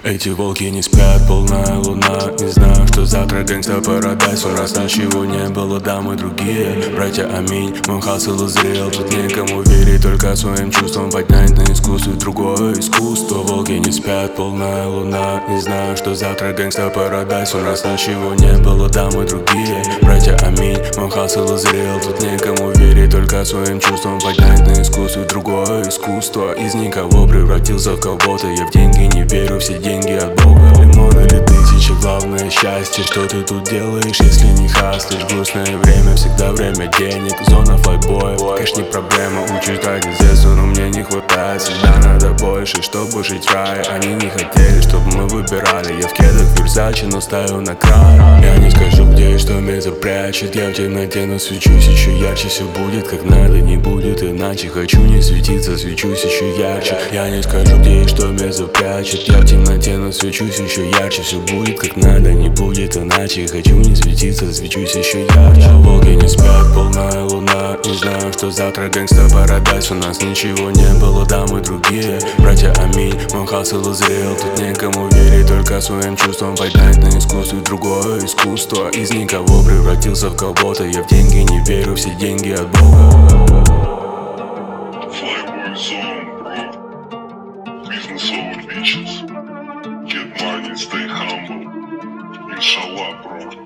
Эти волки не спят, полная луна. Не знаю, что завтра гэнгста парадайз. У нас ничего не было, да мы другие. Братья, аминь, мой хасл зрел. Тут некому верить, только своим чувствам поднять на искусстве другое искусство. Волки не спят, полная луна. Не знаю, что завтра гэнгста парадайз. У нас ничего не было, да мы другие. Братья, аминь, мой хасл зрел. Тут некому верить, только своим чувствам поднять на искусстве другое искусство. Из никого превратился в кого-то. Я в деньги не верю, все деньги от Бога. Лимон или тысяча, главное счастье. Что ты тут делаешь, если не хаслишь? Грустное время, всегда время денег. Зона флайбоя, кэш не проблема. Учусь дать из детства, но мне не хватает. Всегда надо больше, чтобы жить в рае. Они не хотели, чтобы мы выбирали. Я в кедах Версаче, но ставил на край. Я не скажу, где и что меня запрячет. Я в темноте, но свечусь еще ярче. Все будет как надо, не будет иначе. Хочу не светиться, свечусь еще ярче. Я не скажу, где и что меня запрячет. Я в темноте, но свечусь еще ярче. Все будет как надо, не будет иначе. Хочу не светиться, свечусь еще ярче. Волки не спят, полная луна. Не знаю, что завтра гэнгста парадайз. У нас ничего не было, да мы другие. Братья, аминь, мой хасл зрел. Тут некому верить, только своим чувствам поднять на искусстве другое искусство. Из никого превратился в кого-то. Я в деньги не верю, все деньги от Бога. Flyboy zone, bro. Business over bitches. Get money, stay humble. Inshallah, bro.